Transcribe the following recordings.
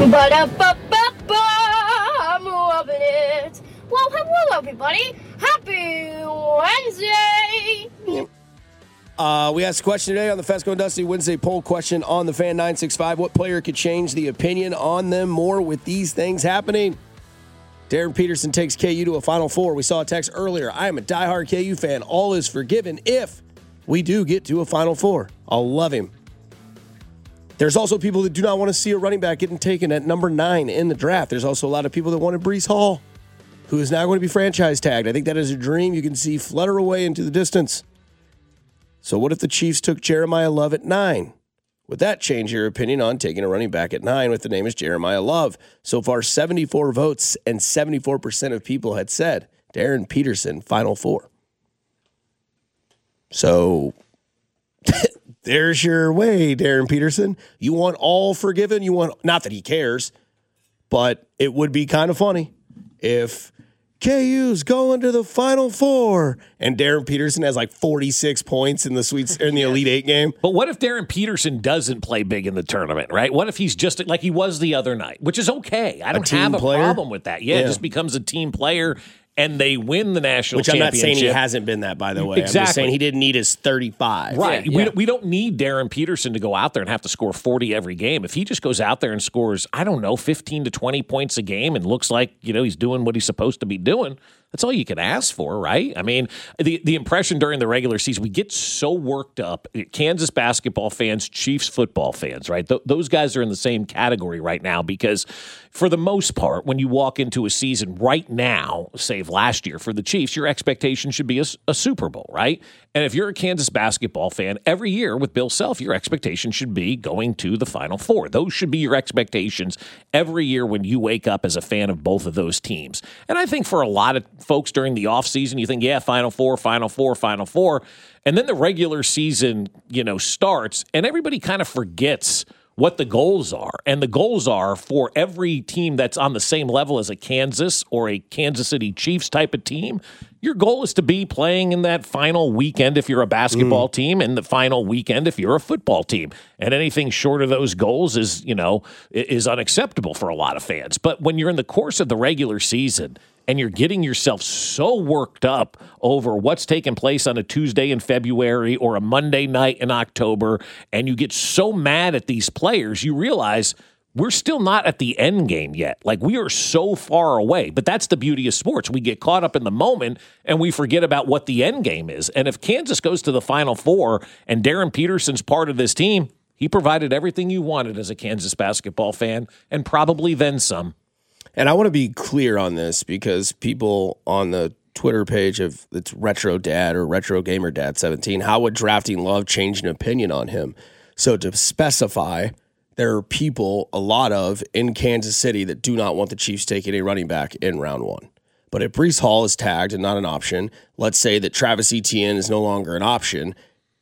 Ba-da-ba-ba-ba, I'm loving it. Well, hello, everybody. Happy Wednesday. We asked a question today on the Fesco and Dusty Wednesday poll question on the Fan 965. What player could change the opinion on them more with these things happening? Darren Peterson takes KU to a Final Four. We saw a text earlier. I am a diehard KU fan. All is forgiven if we do get to a Final Four. I'll love him. There's also people that do not want to see a running back getting taken at number 9 in the draft. There's also a lot of people that wanted Breece Hall, who is now going to be franchise tagged. I think that is a dream you can see flutter away into the distance. So what if the Chiefs took Jeremiah Love at 9? Would that change your opinion on taking a running back at 9 if the name is Jeremiah Love? So far, 74 votes and 74% of people had said Darren Peterson, Final Four. So there's your way, Darren Peterson. You want all forgiven? You want, not that he cares, but it would be kind of funny if KU's going to the Final Four and Darren Peterson has like 46 points in the Elite Eight game. But what if Darren Peterson doesn't play big in the tournament, right? What if he's just like he was the other night, which is okay. I don't have a problem with that. Yeah, it just becomes a team player. And they win the national championship. Which I'm not saying he hasn't been that, by the way. Exactly. I'm just saying he didn't need his 35. Right. Yeah. We don't need Darren Peterson to go out there and have to score 40 every game. If he just goes out there and scores, 15 to 20 points a game and looks like, he's doing what he's supposed to be doing, that's all you can ask for, right? I mean, the impression during the regular season, we get so worked up. Kansas basketball fans, Chiefs football fans, right? Those guys are in the same category right now because for the most part, when you walk into a season right now, save last year for the Chiefs, your expectation should be a Super Bowl, right? And if you're a Kansas basketball fan, every year with Bill Self, your expectation should be going to the Final Four. Those should be your expectations every year when you wake up as a fan of both of those teams. And I think for a lot of folks during the offseason, you think, Final Four, Final Four, Final Four. And then the regular season, starts, and everybody kind of forgets what the goals are. And the goals are for every team that's on the same level as a Kansas or a Kansas City Chiefs type of team, your goal is to be playing in that final weekend if you're a basketball team and the final weekend if you're a football team. And anything short of those goals is unacceptable for a lot of fans. But when you're in the course of the regular season and you're getting yourself so worked up over what's taking place on a Tuesday in February or a Monday night in October, and you get so mad at these players, you realize we're still not at the end game yet. Like, we are so far away. But that's the beauty of sports. We get caught up in the moment, and we forget about what the end game is. And if Kansas goes to the Final Four and Darren Peterson's part of this team, he provided everything you wanted as a Kansas basketball fan, and probably then some. And I want to be clear on this because people on the Twitter page of it's Retro Dad or Retro Gamer Dad 17, how would drafting Love change an opinion on him? So to specify, there are people, a lot of, in Kansas City that do not want the Chiefs taking a running back in round 1. But if Breece Hall is tagged and not an option, let's say that Travis Etienne is no longer an option,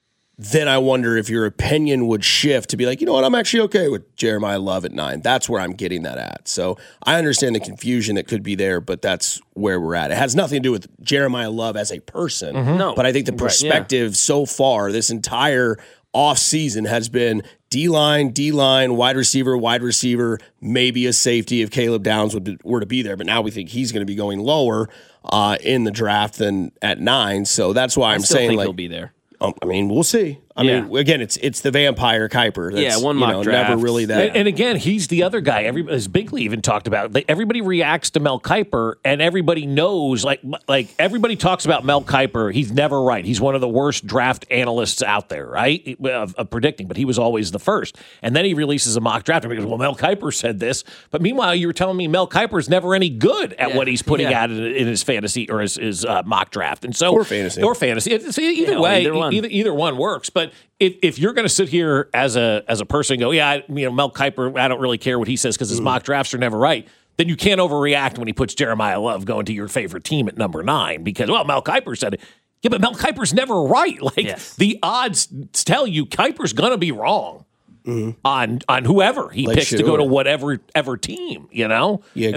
then I wonder if your opinion would shift to be like, you know what, I'm actually okay with Jeremiah Love at 9. That's where I'm getting that at. So I understand the confusion that could be there, but that's where we're at. It has nothing to do with Jeremiah Love as a person. No. But I think the perspective so far, this entire offseason has been D-line, wide receiver, maybe a safety if Caleb Downs were to be there. But now we think he's going to be going lower in the draft than at 9. So that's why I'm saying think he'll be there. I mean, we'll see. I mean, again, it's the vampire Kuiper. That's, one mock draft. Never really that. And again, he's the other guy. As Bigley even talked about, everybody reacts to Mel Kiper, and everybody knows, like everybody talks about Mel Kiper. He's never right. He's one of the worst draft analysts out there, right, of predicting. But he was always the first. And then he releases a mock draft, and he goes, "Well, Mel Kiper said this." But meanwhile, you were telling me Mel Kiper's never any good at what he's putting out in his fantasy or his mock draft, and so or fantasy. Either way, either one works, but. If you're going to sit here as a person and go, Mel Kiper, I don't really care what he says because his mock drafts are never right, then you can't overreact when he puts Jeremiah Love going to your favorite team at number 9 because, Mel Kiper said it. Yeah, but Mel Kiper's never right. The odds tell you Kiper's going to be wrong on whoever he picks to go to whatever team, Yeah, because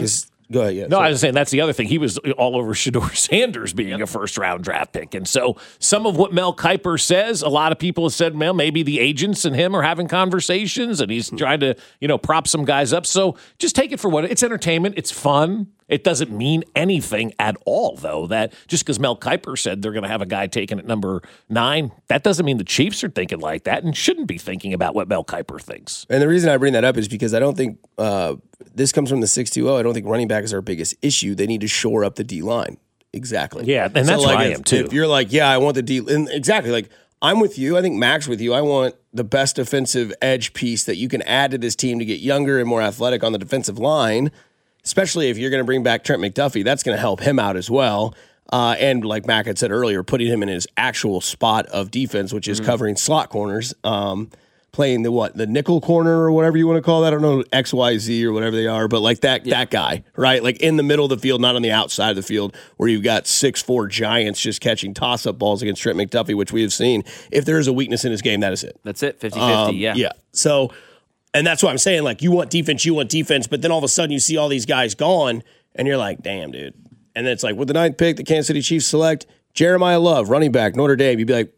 Go ahead. Yeah, no, I was saying that's the other thing. He was all over Shedeur Sanders being a first-round draft pick. And so some of what Mel Kiper says, a lot of people have said, well, maybe the agents and him are having conversations and he's trying to, prop some guys up. So just take it for what it's entertainment. It's fun. It doesn't mean anything at all, though, that just because Mel Kiper said they're going to have a guy taken at number 9, that doesn't mean the Chiefs are thinking like that and shouldn't be thinking about what Mel Kiper thinks. And the reason I bring that up is because I don't think this comes from the 6-2-0. I don't think running back is our biggest issue. They need to shore up the D-line. Exactly. Yeah, and that's where I am, too. If you're like, I want the D – and exactly. Like, I'm with you. I think Mac's with you. I want the best defensive edge piece that you can add to this team to get younger and more athletic on the defensive line, especially if you're going to bring back Trent McDuffie. That's going to help him out as well. And like Mac had said earlier, putting him in his actual spot of defense, which is covering slot corners, playing the nickel corner or whatever you want to call that. I don't know, XYZ or whatever they are, but like that guy, right? Like in the middle of the field, not on the outside of the field where you've got 6'4" giants just catching toss-up balls against Trent McDuffie, which we have seen. If there is a weakness in his game, that is it. That's it, 50-50, yeah. Yeah, so... And that's what I'm saying. Like, you want defense, but then all of a sudden you see all these guys gone, and you're like, damn, dude. And then it's like, with the 9th pick, the Kansas City Chiefs select Jeremiah Love, running back, Notre Dame. You'd be like,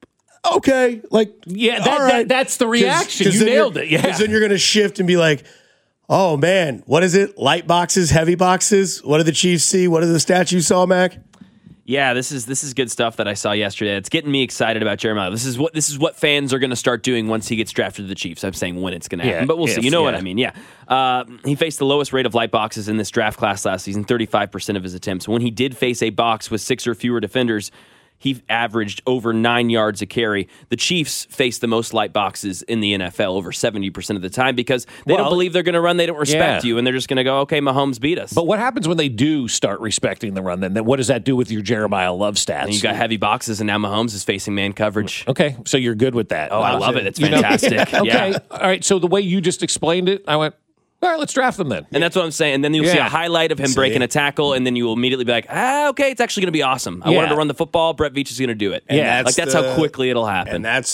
okay. Like, yeah, that's the reaction. You nailed it, yeah. Because then you're going to shift and be like, oh, man, what is it? Light boxes, heavy boxes? What did the Chiefs see? What did the stats you saw, Mac? Yeah, this is good stuff that I saw yesterday. It's getting me excited about Jeremiah. This is what fans are going to start doing once he gets drafted to the Chiefs. I'm saying when it's going to happen, but we'll see. You know what I mean? Yeah. He faced the lowest rate of light boxes in this draft class last season, 35% of his attempts. When he did face a box with 6 or fewer defenders, he averaged over 9 yards a carry. The Chiefs face the most light boxes in the NFL over 70% of the time because they don't believe they're going to run. They don't respect you, and they're just going to go, okay, Mahomes beat us. But what happens when they do start respecting the run then? What does that do with your Jeremiah Love stats? And you got heavy boxes, and now Mahomes is facing man coverage. Okay, so you're good with that. Oh, I love it. It's fantastic. Okay, all right, so the way you just explained it, I went, all right, let's draft them then. And that's what I'm saying. And then you'll see a highlight of him breaking a tackle, and then you will immediately be like, okay, it's actually going to be awesome. I wanted to run the football. Brett Veach is going to do it. And that's how quickly it'll happen. And that's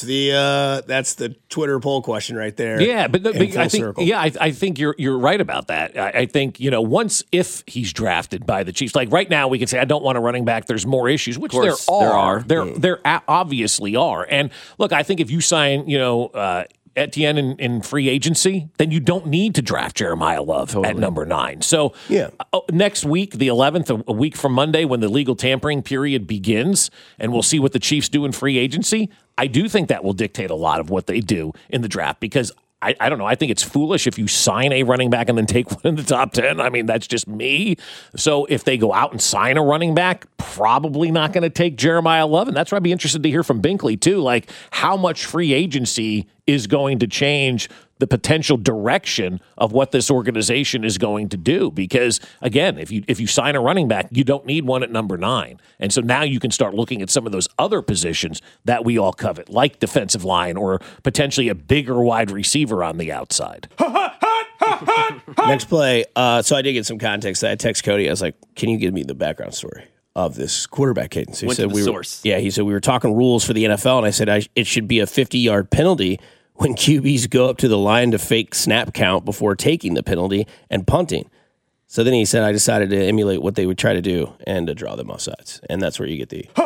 the Twitter poll question right there. Yeah, but I think I think you're right about that. I think if he's drafted by the Chiefs, like right now we can say I don't want a running back. There's more issues, which there are. There obviously are. And look, I think if you sign Etienne in free agency, then you don't need to draft Jeremiah Love at number 9. So next week, the 11th, a week from Monday, when the legal tampering period begins, and we'll see what the Chiefs do in free agency, I do think that will dictate a lot of what they do in the draft because I don't know. I think it's foolish if you sign a running back and then take one in the top 10. I mean, that's just me. So if they go out and sign a running back, probably not going to take Jeremiah Love. And that's where I'd be interested to hear from Binkley, too. Like, how much free agency is going to change the potential direction of what this organization is going to do? Because, again, if you sign a running back, you don't need one at number 9. And so now you can start looking at some of those other positions that we all covet, like defensive line or potentially a bigger wide receiver on the outside. Next play. So I did get some context. I text Cody. I was like, can you give me the background story of this quarterback cadence? He said source. He said we were talking rules for the NFL, and I said it should be a 50-yard penalty when QBs go up to the line to fake snap count before taking the penalty and punting. So then he said, I decided to emulate what they would try to do and to draw them offsides. And that's where you get the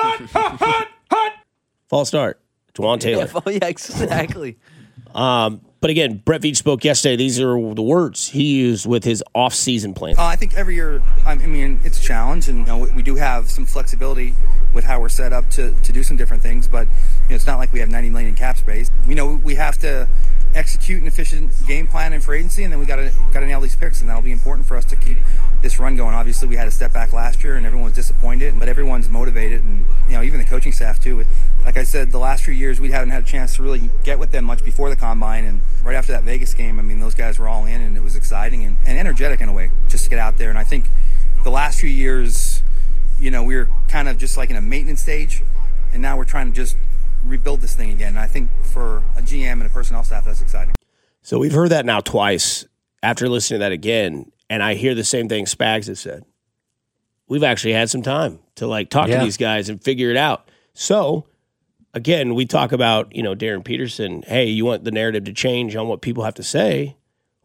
false start. Juwan Taylor. Yeah, exactly. But again, Brett Veach spoke yesterday. These are the words he used with his off-season plan. I think every year, I mean, it's a challenge, and we do have some flexibility with how we're set up to do some different things. But it's not like we have $90 million in cap space. We know we have to execute an efficient game plan in free agency, and then we got to nail these picks, and that'll be important for us to keep this run going. Obviously, we had a step back last year, and everyone was disappointed, but everyone's motivated, and even the coaching staff too. Like I said, the last few years we haven't had a chance to really get with them much before the combine, and right after that Vegas game, I mean, those guys were all in, and it was exciting and energetic in a way just to get out there. And I think the last few years, we were kind of just like in a maintenance stage, and now we're trying to just rebuild this thing again. And I think for a GM and a personnel staff, that's exciting. So we've heard that now twice. After listening to that again, and I hear the same thing Spags has said. We've actually had some time to talk to these guys and figure it out. So again, we talk about, Darren Peterson, hey, you want the narrative to change on what people have to say?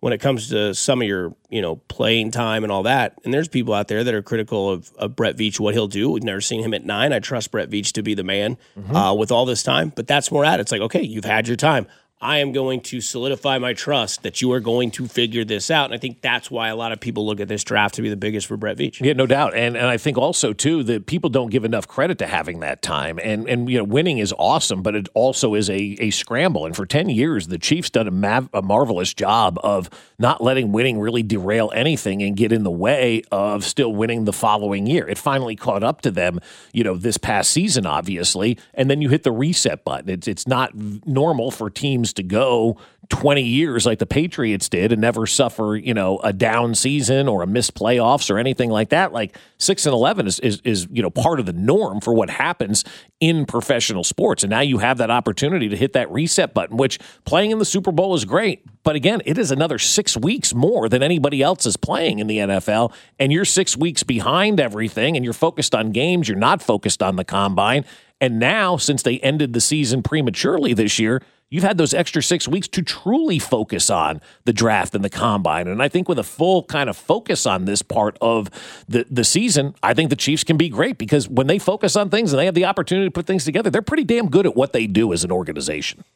when it comes to some of your, playing time and all that. And there's people out there that are critical of Brett Veach, what he'll do. We've never seen him at 9. I trust Brett Veach to be the man with all this time. But that's more at it. It's like, okay, you've had your time. I am going to solidify my trust that you are going to figure this out. And I think that's why a lot of people look at this draft to be the biggest for Brett Veach. Yeah, no doubt. And I think also, too, that people don't give enough credit to having that time. And winning is awesome, but it also is a scramble. And for 10 years, the Chiefs done a marvelous job of not letting winning really derail anything and get in the way of still winning the following year. It finally caught up to them, this past season, obviously. And then you hit the reset button. It's not normal for teams to go 20 years like the Patriots did and never suffer, a down season or a missed playoffs or anything like that. Like 6-11 is part of the norm for what happens in professional sports. And now you have that opportunity to hit that reset button, which playing in the Super Bowl is great. But again, it is another 6 weeks more than anybody else is playing in the NFL. And you're 6 weeks behind everything and you're focused on games. You're not focused on the combine. And now, since they ended the season prematurely this year, you've had those extra 6 weeks to truly focus on the draft and the combine. And I think with a full kind of focus on this part of the season, I think the Chiefs can be great because when they focus on things and they have the opportunity to put things together, they're pretty damn good at what they do as an organization.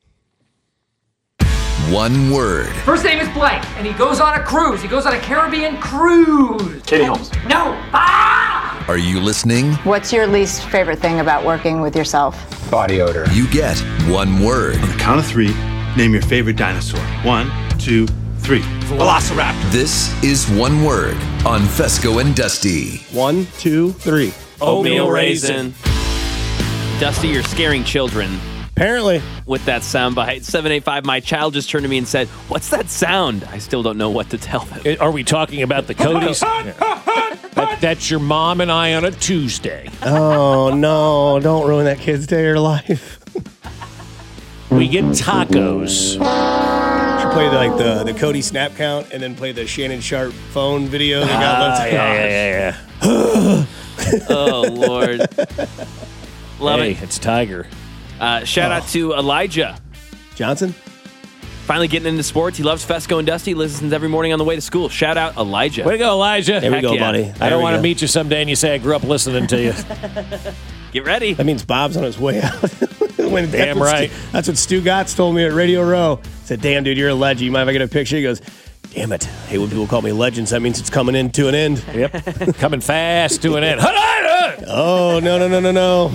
One word. First name is Blake, and he goes on a cruise. He goes on a Caribbean cruise. Katie Holmes. No. Ah! Are you listening? What's your least favorite thing about working with yourself? Body odor. You get one word. On the count of 3, name your favorite dinosaur. 1, 2, 3. Velociraptor. This is One Word on Fesco and Dusty. 1, 2, 3. Oatmeal raisin. Dusty, you're scaring children. Apparently. With that soundbite. 785, my child just turned to me and said, "What's that sound?" I still don't know what to tell them. Are we talking about the Codys? That's your mom and I on a Tuesday. Oh, no. Don't ruin that kid's day or life. We get tacos. Should play the Cody snap count and then play the Shannon Sharp phone video that got left. Yeah. Oh, Lord. Love it. It's Tiger. Shout out to Elijah Johnson. Finally getting into sports. He loves Fesco and Dusty. Listens every morning on the way to school. Shout out Elijah. Way to go, Elijah. There we go, buddy. I don't want to meet you someday and you say I grew up listening to you. Get ready. That means Bob's on his way out. Damn right. That's what Stu Gotts told me at Radio Row. He said, "Damn, dude, you're a legend. You mind if I get a picture?" He goes, "Damn it. Hey, when people call me legends, that means it's coming in to an end." Yep. Coming fast to an end. Oh, no.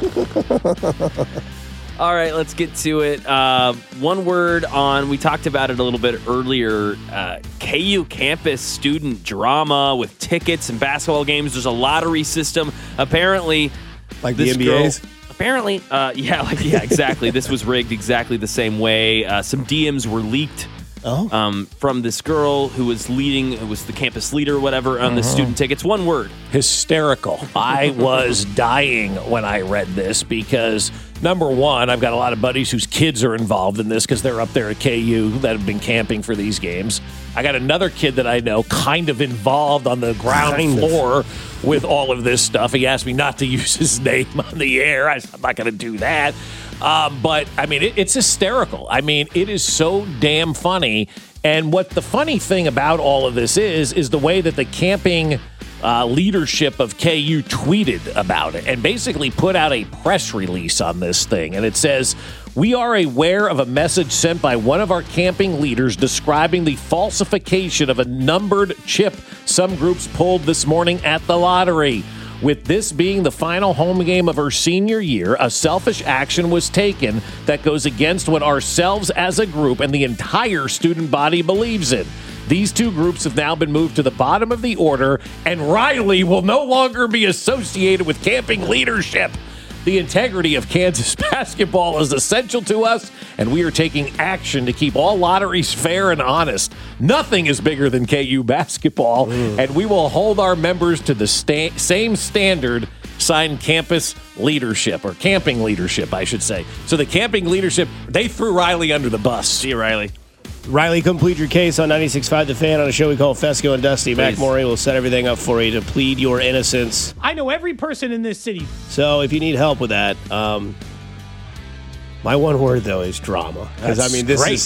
All right, let's get to it. One word on, we talked about it a little bit earlier, KU campus student drama with tickets and basketball games. There's a lottery system. Apparently, like the NBA's? Yeah, exactly. This was rigged exactly the same way. Some DMs were leaked from this girl who was the campus leader or whatever on the student tickets. One word. Hysterical. I was dying when I read this because, number one, I've got a lot of buddies whose kids are involved in this because they're up there at KU that have been camping for these games. I got another kid that I know kind of involved on the ground floor with all of this stuff. He asked me not to use his name on the air. I'm not going to do that. But, I mean, it's hysterical. I mean, it is so damn funny. And what the funny thing about all of this is the way that the camping leadership of KU tweeted about it and basically put out a press release on this thing. And it says, "We are aware of a message sent by one of our camping leaders describing the falsification of a numbered chip some groups pulled this morning at the lottery. With this being the final home game of her senior year, a selfish action was taken that goes against what ourselves as a group and the entire student body believes in. These two groups have now been moved to the bottom of the order, and Riley will no longer be associated with camping leadership. The integrity of Kansas basketball is essential to us, and we are taking action to keep all lotteries fair and honest. Nothing is bigger than KU basketball, and we will hold our members to the same standard." Signed campus leadership, or camping leadership, I should say. So the camping leadership, they threw Riley under the bus. See you, Riley. Riley, complete your case on 96.5 The Fan on a show we call Fesco and Dusty. Mac Morey will set everything up for you to plead your innocence. I know every person in this city. So if you need help with that, my one word, though, is drama. Because, I mean, this is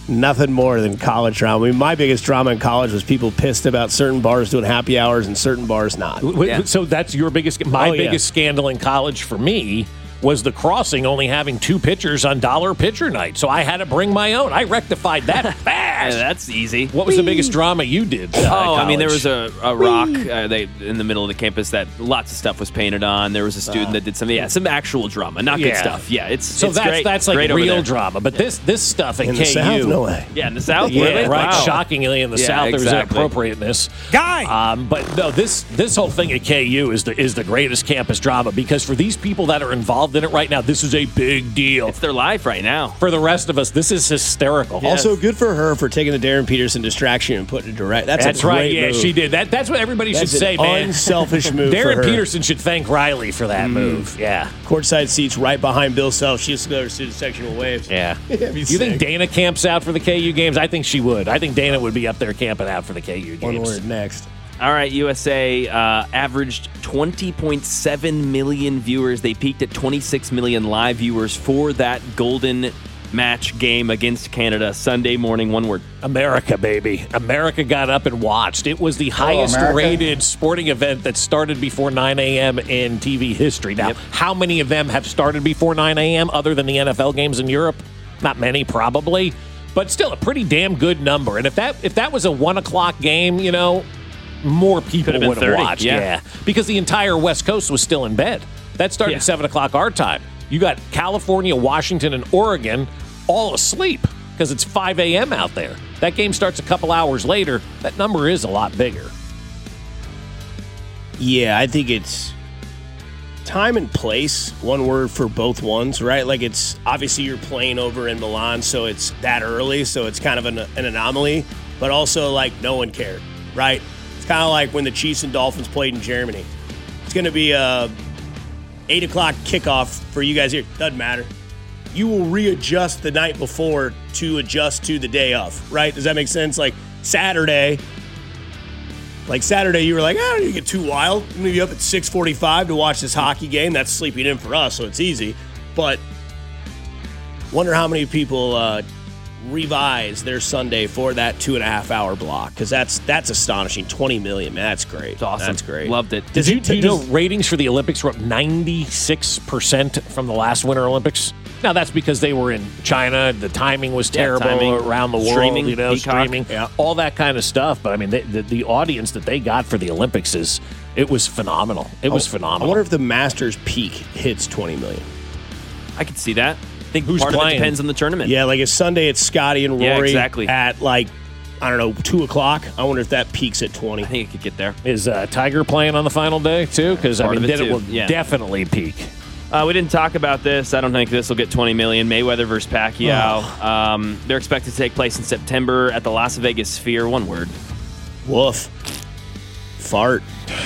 Nothing more than college drama. I mean, my biggest drama in college was people pissed about certain bars doing happy hours and certain bars not. Yeah. So that's your biggest. My biggest scandal in college for me was the Crossing only having 2 pitchers on dollar pitcher night. So I had to bring my own. I rectified that fast. Yeah, that's easy. What was the biggest drama you did? I mean, there was a rock in the middle of the campus that lots of stuff was painted on. There was a student that did some actual drama, not good stuff. Yeah, it's great. That's like great real drama. But this stuff in KU, the South, no way. Yeah, in the South, yeah, really? right. Wow. Shockingly, in the South, there's inappropriateness. Guy, but no, this whole thing at KU is the greatest campus drama because for these people that are involved in it right now, this is a big deal. It's their life right now. For the rest of us, this is hysterical. Yes. Also, good for her for taking the Darren Peterson distraction and putting it direct. That's a great right. Yeah, move. she did. That's what everybody should say, man. Unselfish move. Darren Peterson should thank Riley for that move. Yeah. Courtside seats right behind Bill Self. She used to go to the sectional waves. Yeah. You think Dana camps out for the KU games? I think she would. I think Dana would be up there camping out for the KU games. One word next. All right, USA averaged 20.7 million viewers. They peaked at 26 million live viewers for that golden match game against Canada Sunday morning. One word. America, baby. America got up and watched. It was the highest-rated sporting event that started before 9 a.m. in TV history. Now, how many of them have started before 9 a.m. other than the NFL games in Europe? Not many, probably. But still a pretty damn good number. And if that was a 1 o'clock game, you know, more people would have watched. Yeah. Because the entire West Coast was still in bed. That started at 7 o'clock our time. You got California, Washington, and Oregon all asleep because it's 5 a.m. out there. That game starts a couple hours later. That number is a lot bigger. Yeah, I think it's time and place, one word for both ones, right? Like it's obviously you're playing over in Milan, so it's that early, so it's kind of an anomaly, but also like no one cared, right? It's kind of like when the Chiefs and Dolphins played in Germany. It's going to be a 8 o'clock kickoff for you guys here. Doesn't matter. You will readjust the night before to adjust to the day of, right? Does that make sense? Like Saturday, you were like, I don't need to get too wild. I'm going to be up at 6:45 to watch this hockey game. That's sleeping in for us, so it's easy. But wonder how many people revise their Sunday for that 2.5 hour block, because that's astonishing. 20 million, man, that's great. It's awesome. That's great. Loved it. Do you know ratings for the Olympics were up 96% from the last Winter Olympics? Now, that's because they were in China. The timing was terrible around the world. Streaming, streaming, all that kind of stuff. But, I mean, the audience that they got for the Olympics it was phenomenal. It was phenomenal. I wonder if the Masters peak hits 20 million. I could see that. I think who's part playing? of it depends on the tournament. Yeah, like it's Sunday, it's Scotty and Rory at like, I don't know, 2 o'clock. I wonder if that peaks at 20. I think it could get there. Is Tiger playing on the final day, too? Because, I mean, then it will definitely peak. We didn't talk about this. I don't think this will get 20 million. Mayweather versus Pacquiao. They're expected to take place in September at the Las Vegas Sphere. One word. Woof. Fart.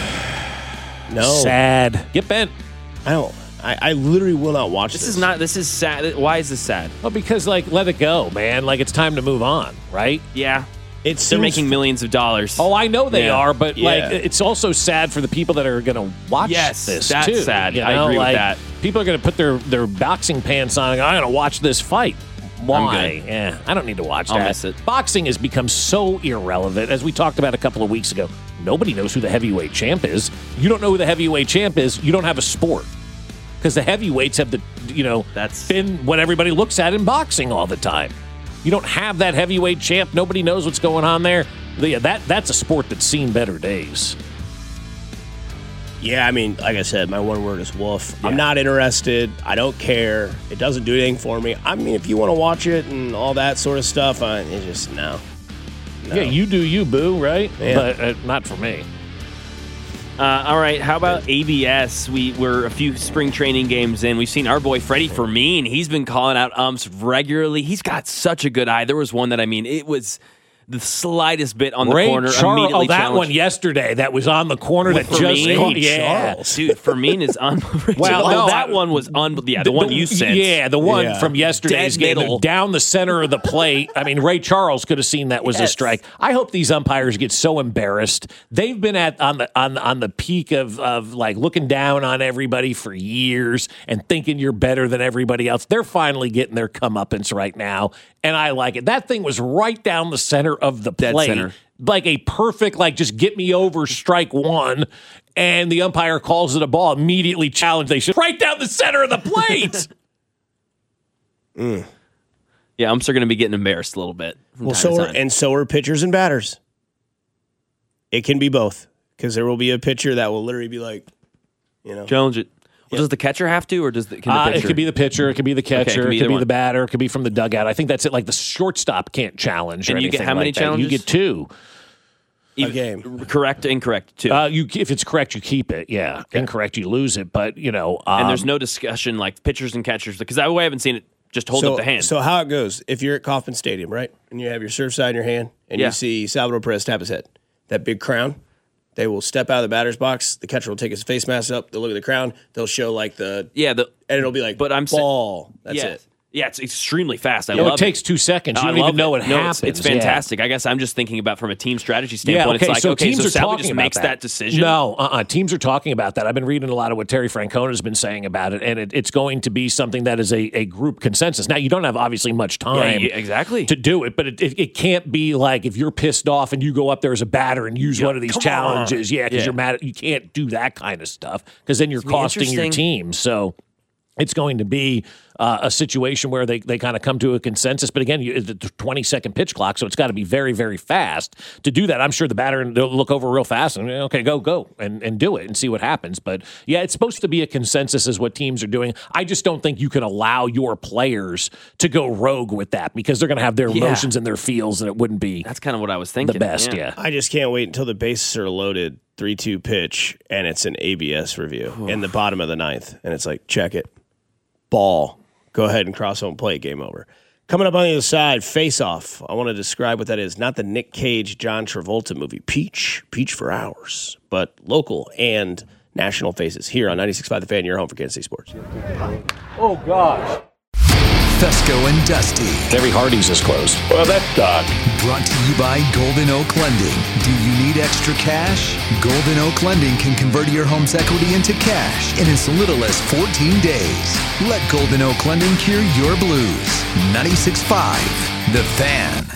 No. Sad. Get bent. I don't. I literally will not watch this. This is sad. Why is this sad? Well, because, like, let it go, man. Like, it's time to move on, right? Yeah. They're making millions of dollars. Oh, I know they are, but like it's also sad for the people that are going to watch this that's too. Sad. You know? I agree with that. People are going to put their boxing pants on and go, I'm going to watch this fight. Why? Yeah, I don't need to watch that. I'll miss it. Boxing has become so irrelevant. As we talked about a couple of weeks ago, nobody knows who the heavyweight champ is. You don't know who the heavyweight champ is, you don't have a sport. Because the heavyweights have that's been what everybody looks at in boxing all the time. You don't have that heavyweight champ. Nobody knows what's going on there. Yeah, that's a sport that's seen better days. Yeah, I mean, like I said, my one word is woof. Yeah. I'm not interested. I don't care. It doesn't do anything for me. I mean, if you want to watch it and all that sort of stuff, it's just no. Yeah, you do you, boo, right? Yeah. But not for me. All right, how about ABS? We're a few spring training games in. We've seen our boy Freddie Fermin. He's been calling out umps regularly. He's got such a good eye. There was one that, it was the slightest bit on the Ray corner. Charles, Immediately that challenged. one yesterday that was on the corner With that just Fermin? Dude, Fermin is unbelievable. Well, no, that one was unbelievable. Yeah, the one you sent. Yeah, the one from yesterday's Dead game, middle. down the center of the plate. I mean, Ray Charles could have seen that was a strike. I hope these umpires get so embarrassed. They've been on the peak of like looking down on everybody for years and thinking you're better than everybody else. They're finally getting their comeuppance right now, and I like it. That thing was right down the center of the Dead plate. center. Like a perfect, like, just get me over strike one, and the umpire calls it a ball, immediately challenged. They should right down the center of the plate. Yeah, umps are going to be getting embarrassed a little bit. Well, so are pitchers and batters. It can be both, because there will be a pitcher that will literally be like, challenge it. Well, does the catcher have to, or can the pitcher? It could be the pitcher, it could be the catcher, it it could could be one. the batter, it could be from the dugout. I think that's it. Like the shortstop can't challenge. And or you get anything how many like that. challenges? You get 2. A game. Correct, incorrect, too. If it's correct, you keep it. Yeah. Incorrect, you lose it. But and there's no discussion like pitchers and catchers, because I haven't seen it. Just hold up the hand. So how it goes, if you're at Kauffman Stadium, right, and you have your Surfside in your hand, and you see Salvador Perez tap his head, that big crown, they will step out of the batter's box. The catcher will take his face mask up. They'll look at the crown. They'll show like and it'll be like, ball. That's it. Yeah, it's extremely fast. I love it. It takes 2 seconds. You don't even know what happens. It's fantastic. I guess I'm just thinking about from a team strategy standpoint. Yeah, It's like, teams so are Salvi talking just about makes that decision? No, teams are talking about that. I've been reading a lot of what Terry Francona has been saying about it, and it's going to be something that is a group consensus. Now, you don't have obviously much time to do it, but it can't be like if you're pissed off and you go up there as a batter and use one of these challenges. Because you're mad. You can't do that kind of stuff, because then you're costing your team. So it's going to be a situation where they kind of come to a consensus. But again, the 20-second pitch clock, so it's got to be very, very fast to do that. I'm sure the batter, they'll look over real fast and, okay, go, and do it and see what happens. But, yeah, it's supposed to be a consensus is what teams are doing. I just don't think you can allow your players to go rogue with that, because they're going to have their emotions and their feels, and it wouldn't be That's kind of what I was thinking. the best, yeah. I just can't wait until the bases are loaded, 3-2 pitch, and it's an ABS review in the bottom of the 9th. And it's like, check it. Ball. Go ahead and cross home plate. Game over. Coming up on the other side, Face Off. I want to describe what that is. Not the Nick Cage, John Travolta movie, Peach for Hours, but local and national faces here on 96.5 The Fan, your home for Kansas City Sports. Oh, gosh. Fesco and Dusty. Every Hardee's is closed. Well, that's dog. Brought to you by Golden Oak Lending. Do you need extra cash? Golden Oak Lending can convert your home's equity into cash in as little as 14 days. Let Golden Oak Lending cure your blues. 96.5 The Fan.